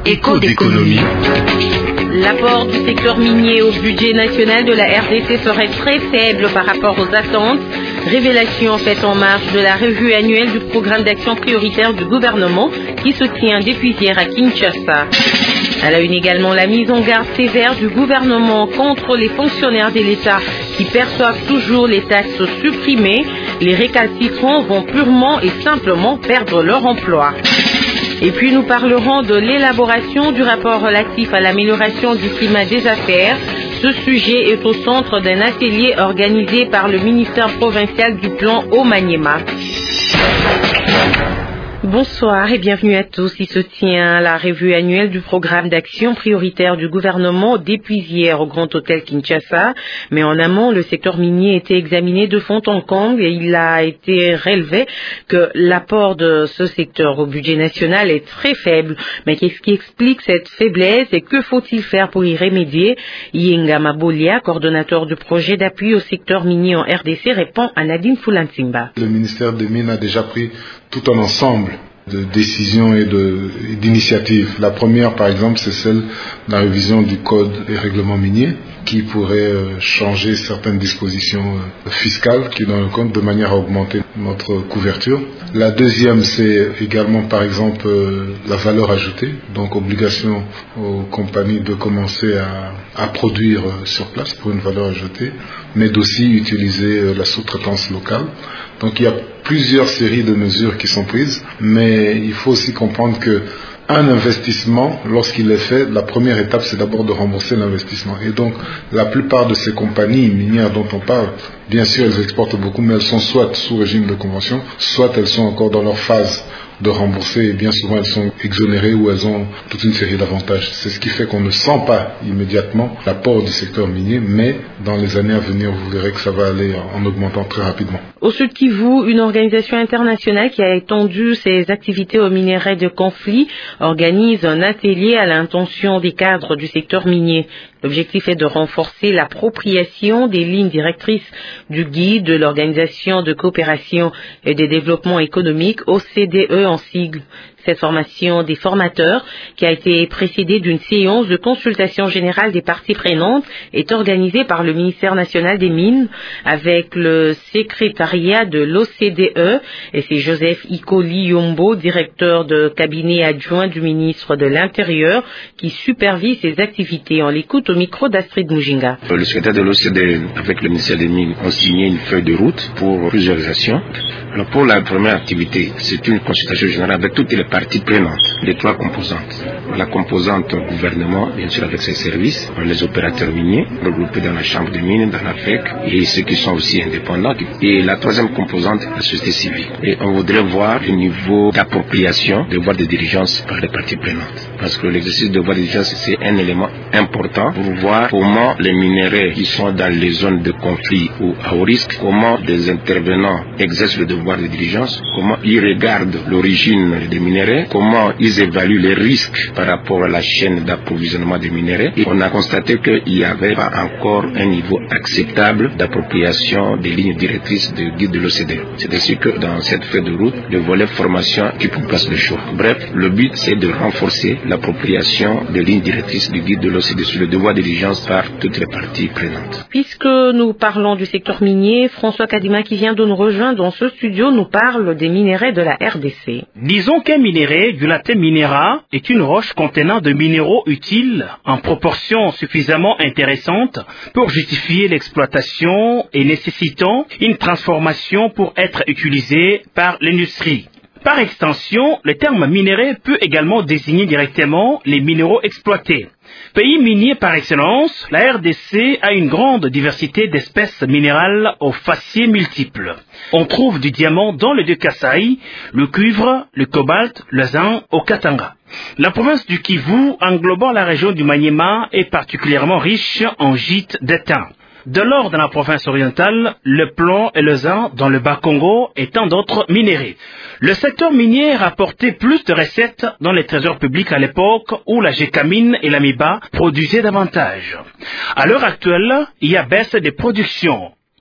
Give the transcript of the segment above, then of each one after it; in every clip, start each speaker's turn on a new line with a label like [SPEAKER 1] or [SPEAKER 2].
[SPEAKER 1] Écho d'économie.
[SPEAKER 2] L'apport du secteur minier au budget national de la RDC serait très faible par rapport aux attentes. Révélation faite en marge de la revue annuelle du programme d'action prioritaire du gouvernement qui se tient depuis hier à Kinshasa. À la une également, la mise en garde sévère du gouvernement contre les fonctionnaires de l'État qui perçoivent toujours les taxes supprimées. Les récalcitrants vont purement et simplement perdre leur emploi. Et puis nous parlerons de l'élaboration du rapport relatif à l'amélioration du climat des affaires. Ce sujet est au centre d'un atelier organisé par le ministère provincial du plan au Maniema. Bonsoir et bienvenue à tous. Il se tient la revue annuelle du programme d'action prioritaire du gouvernement depuis hier au Grand Hôtel Kinshasa. Mais en amont, le secteur minier était examiné de fond en comble et il a été relevé que l'apport de ce secteur au budget national est très faible. Mais qu'est-ce qui explique cette faiblesse et que faut-il faire pour y remédier? Yenga Mabolia, coordonnateur du projet d'appui au secteur minier en RDC, répond à Nadine Foulansimba.
[SPEAKER 3] Le ministère des Mines a déjà pris tout un ensemble de décisions et d'initiatives. La première, par exemple, c'est celle de la révision du code et règlement minier qui pourrait changer certaines dispositions fiscales qui dans le code de manière à augmenter notre couverture. La deuxième, c'est également, par exemple, la valeur ajoutée, donc obligation aux compagnies de commencer à produire sur place pour une valeur ajoutée, mais d'aussi utiliser la sous-traitance locale. Donc il y a plusieurs séries de mesures qui sont prises, mais il faut aussi comprendre que un investissement, lorsqu'il est fait, la première étape, c'est d'abord de rembourser l'investissement. Et donc, la plupart de ces compagnies minières dont on parle, bien sûr, elles exportent beaucoup, mais elles sont soit sous régime de convention, soit elles sont encore dans leur phase de rembourser, et bien souvent elles sont exonérées ou elles ont toute une série d'avantages. C'est ce qui fait qu'on ne sent pas immédiatement l'apport du secteur minier, mais dans les années à venir, vous verrez que ça va aller en augmentant très rapidement.
[SPEAKER 2] Au Sud Kivu, une organisation internationale qui a étendu ses activités aux minerais de conflit organise un atelier à l'intention des cadres du secteur minier. L'objectif est de renforcer l'appropriation des lignes directrices du guide de l'Organisation de coopération et de développement économique, OCDE en sigle. Cette formation des formateurs, qui a été précédée d'une séance de consultation générale des parties prenantes, est organisée par le ministère national des Mines avec le secrétariat de l'OCDE et c'est Joseph Ikoli Yombo, directeur de cabinet adjoint du ministre de l'Intérieur, qui supervise ces activités. On l'écoute au micro d'Astrid Mujinga.
[SPEAKER 4] Le secrétaire de l'OCDE avec le ministère des Mines ont signé une feuille de route pour plusieurs actions. Alors pour la première activité, c'est une consultation générale avec toutes les parties prenantes, les trois composantes. La composante gouvernement, bien sûr avec ses services, les opérateurs miniers, regroupés dans la chambre des mines, dans la FEC, et ceux qui sont aussi indépendants. Et la troisième composante, la société civile. Et on voudrait voir le niveau d'appropriation, de voie de diligence par les parties prenantes. Parce que l'exercice de voie de diligence, c'est un élément important pour voir comment les minéraux qui sont dans les zones de conflit ou à haut risque, comment des intervenants exercent le devoir de diligence, comment ils regardent l'origine des minéraux, comment ils évaluent les risques par rapport à la chaîne d'approvisionnement des minéraux. Et on a constaté qu'il n'y avait pas encore un niveau acceptable d'appropriation des lignes directrices du guide de l'OCDE. C'est ainsi que dans cette feuille de route, le volet formation occupe une place de choix. Bref, le but c'est de renforcer l'appropriation des lignes directrices du guide de l'OCDE sur le devoir de diligence par toutes les parties prenantes.
[SPEAKER 2] Puisque nous parlons du secteur minier, François Kadima qui vient de nous rejoindre dans ce studio nous parle des minerais de la RDC.
[SPEAKER 5] Disons qu'un minerai du latin minera est une roche contenant de minéraux utiles en proportion suffisamment intéressante pour justifier l'exploitation et nécessitant une transformation pour être utilisé par l'industrie. Par extension, le terme minerai peut également désigner directement les minéraux exploités. Pays minier par excellence, la RDC a une grande diversité d'espèces minérales aux faciès multiples. On trouve du diamant dans le Kasaï, le cuivre, le cobalt, le zinc au Katanga. La province du Kivu, englobant la région du Maniema, est particulièrement riche en gîtes d'étain. De l'or dans la province orientale, le plomb et le zinc dans le Bas-Congo et tant d'autres minéraux. Le secteur minier rapportait plus de recettes dans les trésors publics à l'époque où la Gécamine et l'Amiba produisaient davantage. À l'heure actuelle, il y a baisse des productions.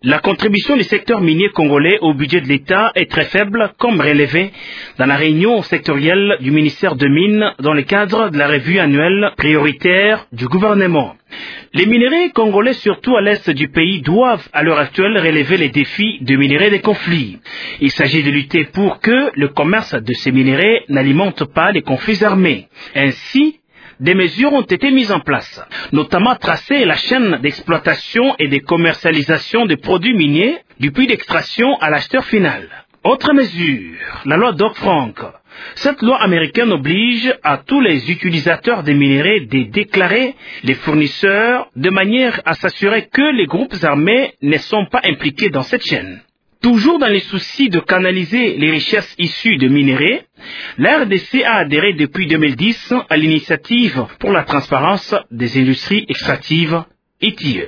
[SPEAKER 5] La contribution du secteur minier congolais au budget de l'État est très faible, comme relevé dans la réunion sectorielle du ministère de Mines dans le cadre de la revue annuelle prioritaire du gouvernement. Les minerais congolais, surtout à l'est du pays, doivent à l'heure actuelle relever les défis de minerais des conflits. Il s'agit de lutter pour que le commerce de ces minerais n'alimente pas les conflits armés. Ainsi, des mesures ont été mises en place, notamment tracer la chaîne d'exploitation et de commercialisation des produits miniers du puits d'extraction à l'acheteur final. Autre mesure, la loi Dodd-Frank. Cette loi américaine oblige à tous les utilisateurs des minerais de déclarer les fournisseurs de manière à s'assurer que les groupes armés ne sont pas impliqués dans cette chaîne. Toujours dans les soucis de canaliser les richesses issues de minerais, la RDC a adhéré depuis 2010 à l'initiative pour la transparence des industries extractives ITIE.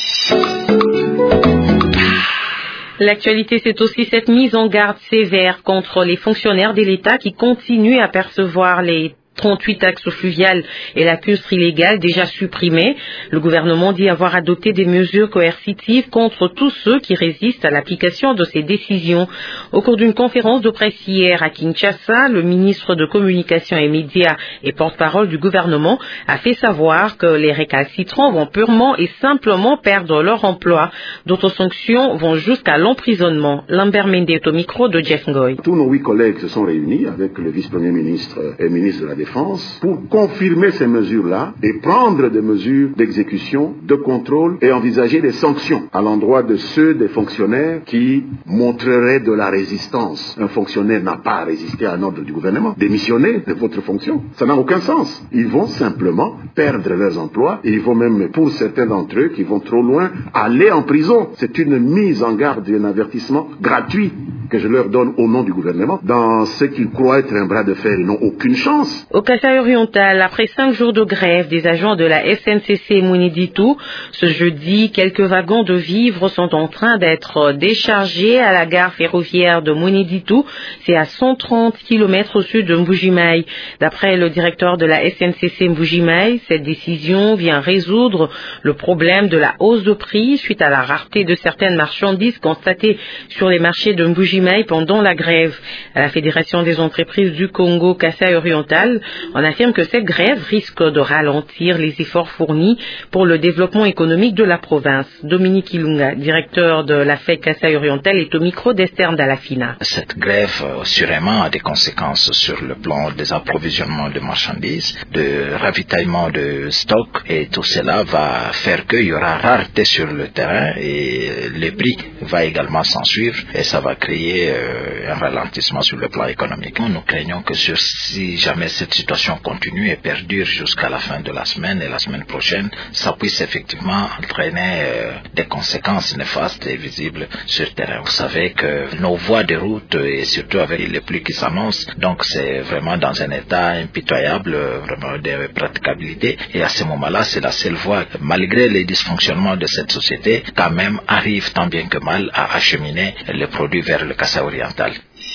[SPEAKER 2] L'actualité, c'est aussi cette mise en garde sévère contre les fonctionnaires de l'État qui continuent à percevoir les 38 taxes fluviales et lacustres illégales déjà supprimées. Le gouvernement dit avoir adopté des mesures coercitives contre tous ceux qui résistent à l'application de ces décisions. Au cours d'une conférence de presse hier à Kinshasa, le ministre de Communication et Médias et porte-parole du gouvernement a fait savoir que les récalcitrants vont purement et simplement perdre leur emploi. D'autres sanctions vont jusqu'à l'emprisonnement. Lambert Mende est au micro de Jeff Ngoy.
[SPEAKER 1] Tous nos 8 collègues se sont réunis avec le vice-premier ministre et ministre de la Défense pour confirmer ces mesures-là et prendre des mesures d'exécution, de contrôle et envisager des sanctions à l'endroit de ceux des fonctionnaires qui montreraient de la résistance. Un fonctionnaire n'a pas à résister à un ordre du gouvernement. Démissionnez de votre fonction. Ça n'a aucun sens. Ils vont simplement perdre leurs emplois et ils vont même, pour certains d'entre eux qui vont trop loin, aller en prison. C'est une mise en garde et un avertissement gratuit que je leur donne au nom du gouvernement dans ce qu'ils croient être un bras de fer. Ils n'ont aucune chance.
[SPEAKER 2] Au Kasaï-Oriental, après 5 jours de grève des agents de la SNCC Mouneditou, ce jeudi, quelques wagons de vivres sont en train d'être déchargés à la gare ferroviaire de Mouneditou. C'est à 130 km au sud de Mbujimaï. D'après le directeur de la SNCC Mbujimaï, cette décision vient résoudre le problème de la hausse de prix suite à la rareté de certaines marchandises constatées sur les marchés de Mbujimaï pendant la grève. À la Fédération des entreprises du Congo Kasaï-Oriental, on affirme que cette grève risque de ralentir les efforts fournis pour le développement économique de la province. Dominique Ilunga, directeur de la FED Kasaï-Oriental, est au micro d'Esther Dalafina.
[SPEAKER 6] Cette grève, sûrement, a des conséquences sur le plan des approvisionnements de marchandises, de ravitaillement de stock, et tout cela va faire qu'il y aura rareté sur le terrain et le prix va également s'en suivre et ça va créer un ralentissement sur le plan économique. Nous craignons que si jamais cette situation continue et perdure jusqu'à la fin de la semaine et la semaine prochaine, ça puisse effectivement entraîner des conséquences néfastes et visibles sur le terrain. Vous savez que nos voies de route, et surtout avec les pluies qui s'annoncent, donc c'est vraiment dans un état impitoyable, vraiment de praticabilité. Et à ce moment-là, c'est la seule voie, malgré les dysfonctionnements de cette société, quand même arrive tant bien que mal à acheminer les produits vers le Kasaï-Oriental.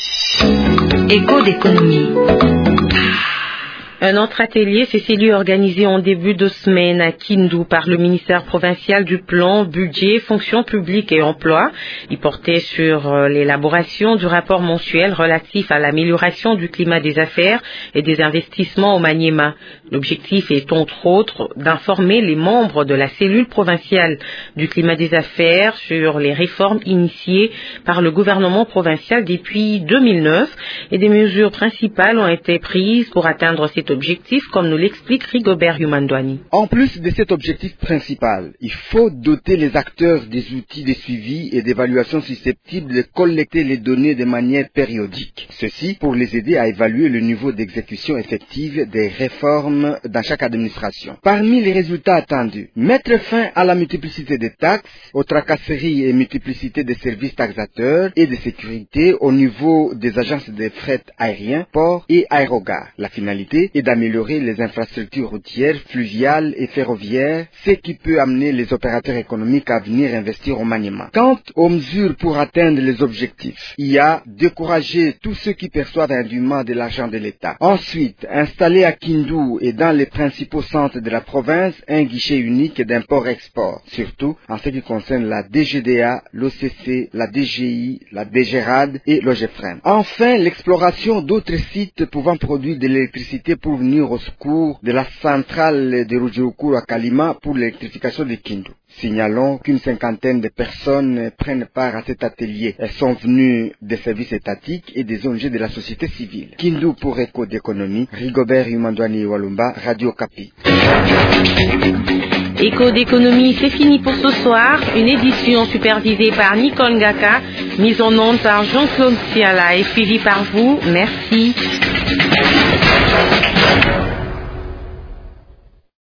[SPEAKER 7] Écho d'économie.
[SPEAKER 2] Un autre atelier s'est celui organisé en début de semaine à Kindu par le ministère provincial du Plan, Budget, Fonction publique et Emploi. Il portait sur l'élaboration du rapport mensuel relatif à l'amélioration du climat des affaires et des investissements au Maniema. L'objectif est entre autres d'informer les membres de la cellule provinciale du climat des affaires sur les réformes initiées par le gouvernement provincial depuis 2009 et des mesures principales ont été prises pour atteindre cet objectif, comme nous l'explique Rigobert Yumandwani.
[SPEAKER 8] En plus de cet objectif principal, il faut doter les acteurs des outils de suivi et d'évaluation susceptibles de collecter les données de manière périodique. Ceci pour les aider à évaluer le niveau d'exécution effective des réformes dans chaque administration. Parmi les résultats attendus, mettre fin à la multiplicité des taxes, aux tracasseries et multiplicité des services taxateurs et de sécurité au niveau des agences de fret aérien, ports et aérogares. La finalité et d'améliorer les infrastructures routières, fluviales et ferroviaires, ce qui peut amener les opérateurs économiques à venir investir au Maniema. Quant aux mesures pour atteindre les objectifs, il y a décourager tous ceux qui perçoivent indûment de l'argent de l'État. Ensuite, installer à Kindu et dans les principaux centres de la province un guichet unique d'import-export, surtout en ce qui concerne la DGDA, l'OCC, la DGI, la DGRAD et l'OGEFREM. Enfin, l'exploration d'autres sites pouvant produire de l'électricité pour venir au secours de la centrale de Rujirukuru à Kalima pour l'électrification de Kindu. Signalons qu'une 50aine de personnes prennent part à cet atelier. Elles sont venues des services étatiques et des ONG de la société civile. Kindu pour Éco d'économie, Rigobert Yumandwani Walumba, Radio Kapi.
[SPEAKER 2] Éco d'économie, c'est fini pour ce soir. Une édition supervisée par Nicole Ngaka, mise en onde par Jean-Claude Siala et suivie par vous. Merci.